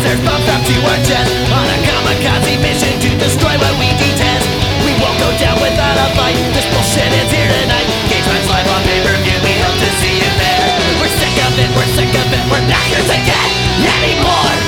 There's bombs strapped to our chest on a kamikaze mission to destroy what we detest. We won't go down without a fight. This bullshit is here tonight. Gage Match live on pay-per-view. We hope to see you there. We're sick of it, we're not here to get anymore.